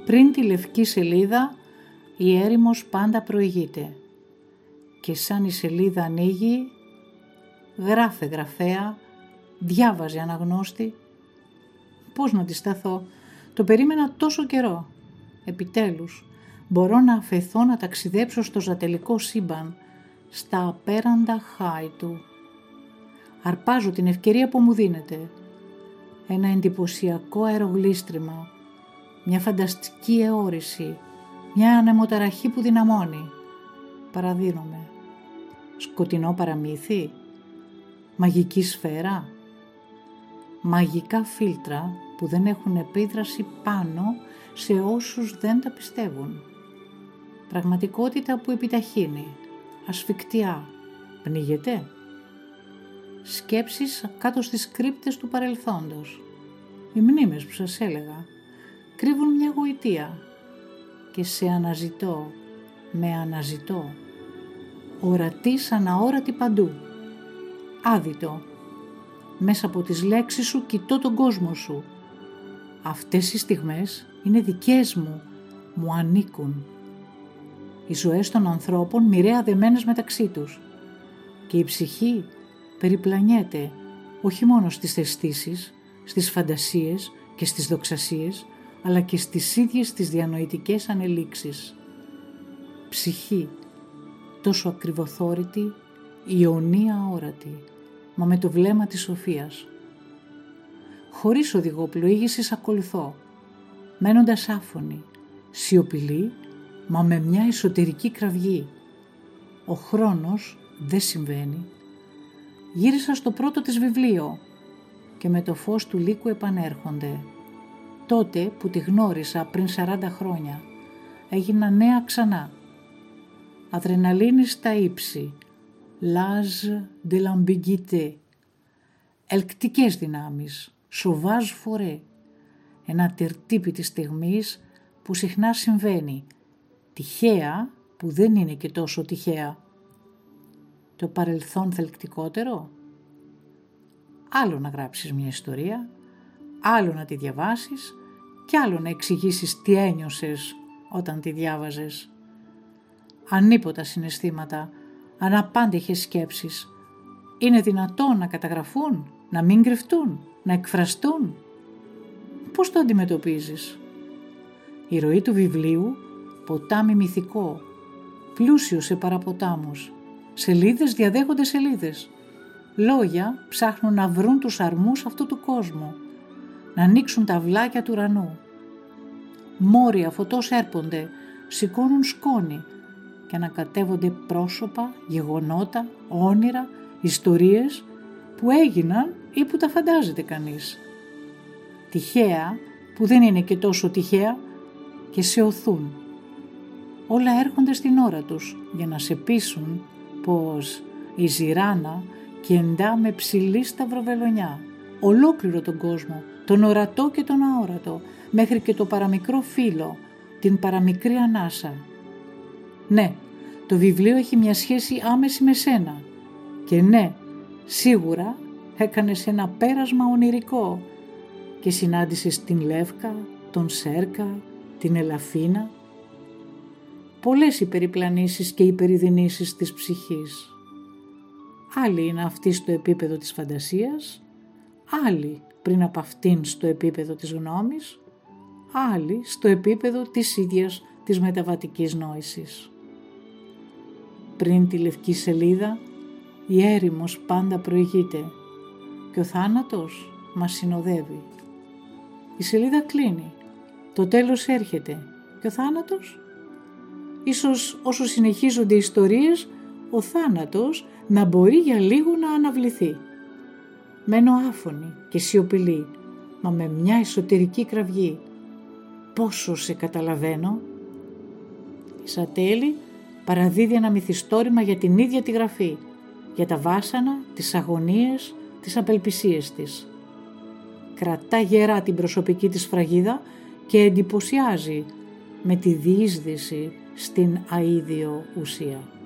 Πριν τη λευκή σελίδα η έρημος πάντα προηγείται και σαν η σελίδα ανοίγει, γράφε γραφέα, διάβαζε αναγνώστη. Πώς να τη σταθώ, το περίμενα τόσο καιρό. Επιτέλους, μπορώ να αφεθώ να ταξιδέψω στο ζατελικό σύμπαν, στα απέραντα χάη του. Αρπάζω την ευκαιρία που μου δίνεται. Ένα εντυπωσιακό αερογλίστριμα, μια φανταστική αιώρηση, μια ανεμοταραχή που δυναμώνει. Παραδίνομαι. Σκοτεινό παραμύθι, μαγική σφαίρα, μαγικά φίλτρα που δεν έχουν επίδραση πάνω σε όσους δεν τα πιστεύουν. Πραγματικότητα που επιταχύνει, ασφικτιά, πνίγεται. Σκέψεις κάτω στις κρύπτες του παρελθόντος. Οι μνήμες που σας έλεγα κρύβουν μια γοητεία και σε αναζητώ, με αναζητώ. Ορατή σαν αόρατη παντού. Άδειτο. Μέσα από τις λέξεις σου κοιτώ τον κόσμο σου. Αυτές οι στιγμές είναι δικές μου, μου ανήκουν. Οι ζωές των ανθρώπων μοιραία δεμένες μεταξύ τους και η ψυχή περιπλανιέται όχι μόνο στις αισθήσεις, στις φαντασίες και στις δοξασίες, αλλά και στις ίδιες τις διανοητικές ανελήξεις. Ψυχή, τόσο ακριβοθόρητη, ιονή αόρατη, μα με το βλέμμα της σοφίας. Χωρίς οδηγό πλοήγησης ακολουθώ, μένοντας άφωνη, σιωπηλή, μα με μια εσωτερική κραυγή. Ο χρόνος δεν συμβαίνει. Γύρισα στο πρώτο της βιβλίο και με το φως του λύκου επανέρχονται. Τότε που τη γνώρισα πριν 40 χρόνια, έγινα νέα ξανά. Αδρεναλίνη στα ύψη, l'âge de l'ambiguïté, ελκτικές δυνάμεις, sauvage forêt, ένα τερτύπι της στιγμής που συχνά συμβαίνει, τυχαία που δεν είναι και τόσο τυχαία. Το παρελθόν θελκτικότερο. Άλλο να γράψεις μια ιστορία, άλλο να τη διαβάσεις και άλλο να εξηγήσεις τι ένιωσες όταν τη διάβαζες. Ανίποτα συναισθήματα, αναπάντεχες σκέψεις. Είναι δυνατόν να καταγραφούν, να μην κρυφτούν, να εκφραστούν? Πώς το αντιμετωπίζεις? Η ροή του βιβλίου, ποτάμι μυθικό, πλούσιο σε παραποτάμους. Σελίδες διαδέχονται σελίδες. Λόγια ψάχνουν να βρουν τους αρμούς αυτού του κόσμου, να ανοίξουν τα αυλάκια του ουρανού. Μόρια φωτός έρπονται, σηκώνουν σκόνη και ανακατεύονται πρόσωπα, γεγονότα, όνειρα, ιστορίες που έγιναν ή που τα φαντάζεται κανείς. Τυχαία που δεν είναι και τόσο τυχαία και σε οθούν. Όλα έρχονται στην ώρα τους για να σε πείσουν πως η Ζηράνα κεντά με ψηλή σταυροβελονιά ολόκληρο τον κόσμο, τον ορατό και τον αόρατο, μέχρι και το παραμικρό φύλλο, την παραμικρή ανάσα. Ναι, το βιβλίο έχει μια σχέση άμεση με σένα και ναι, σίγουρα έκανες ένα πέρασμα ονειρικό και συνάντησες την Λεύκα, τον Σέρκα, την Ελαφίνα. Πολλές οι περιπλανήσεις και οι περιδυνήσεις της ψυχής. Άλλοι είναι αυτοί στο επίπεδο της φαντασίας, άλλοι πριν από αυτήν στο επίπεδο της γνώμης, άλλοι στο επίπεδο της ίδιας της μεταβατικής νόησης. Πριν τη λευκή σελίδα, η έρημος πάντα προηγείται και ο θάνατος μας συνοδεύει. Η σελίδα κλείνει, το τέλος έρχεται και ο θάνατος. Ίσως όσο συνεχίζονται οι ιστορίες, ο θάνατος να μπορεί για λίγο να αναβληθεί. Μένω άφωνη και σιωπηλή, μα με μια εσωτερική κραυγή. Πόσο σε καταλαβαίνω. Η Σατέλη παραδίδει ένα μυθιστόρημα για την ίδια τη γραφή, για τα βάσανα, τις αγωνίες, τις απελπισίες της. Κρατά γερά την προσωπική της φραγίδα και εντυπωσιάζει με τη διείσδυση στην αίδιο ουσία.